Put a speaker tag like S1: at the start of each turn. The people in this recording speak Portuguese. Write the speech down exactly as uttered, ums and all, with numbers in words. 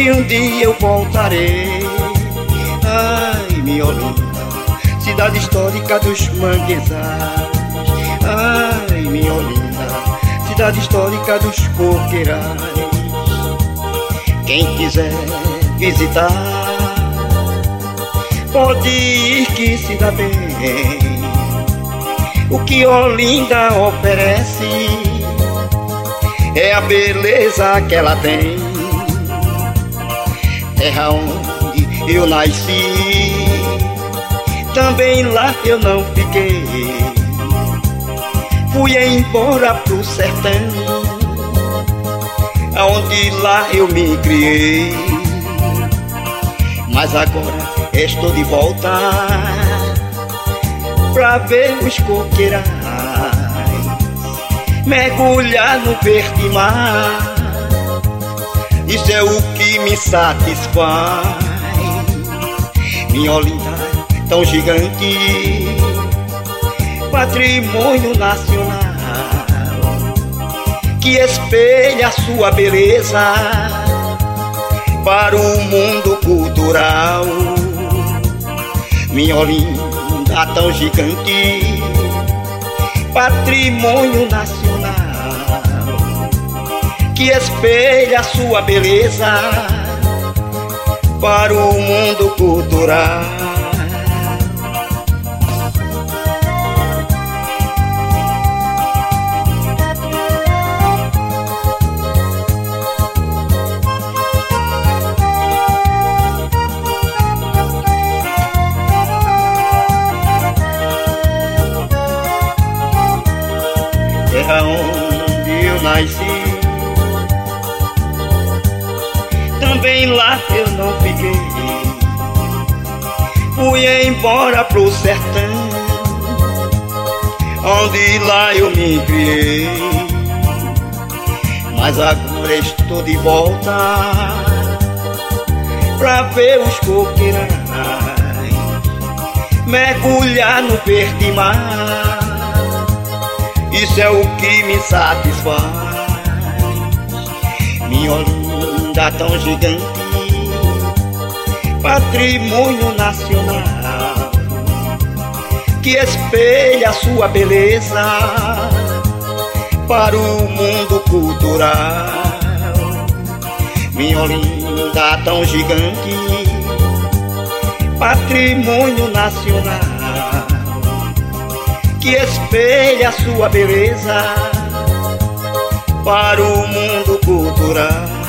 S1: que um dia eu voltarei. Ai, minha Olinda, cidade histórica dos manguezais. Ai, minha Olinda, cidade histórica dos coqueirais. Quem quiser visitar, pode ir que se dá bem. O que Olinda oferece é a beleza que ela tem. Terra onde eu nasci, também lá eu não fiquei. Fui embora pro sertão, aonde lá eu me criei. Mas agora estou de volta pra ver os coqueirais, mergulhar no verde mar. Isso é o que me satisfaz. Minha Olinda tão gigante, patrimônio nacional, que espelha a sua beleza para o mundo cultural. Minha Olinda tão gigante, patrimônio nacional, que espelha a sua beleza para o mundo cultural. Terra onde eu nasci, também lá eu não fiquei. Fui embora pro sertão, onde lá eu me criei. Mas agora estou de volta pra ver os coqueirais, mergulhar no verde mar. Isso é o que me satisfaz. Minha Olinda tão gigante, patrimônio nacional, que espelha a sua beleza para o mundo cultural. Minha Olinda tão gigante, patrimônio nacional, que espelha a sua beleza para o mundo cultural.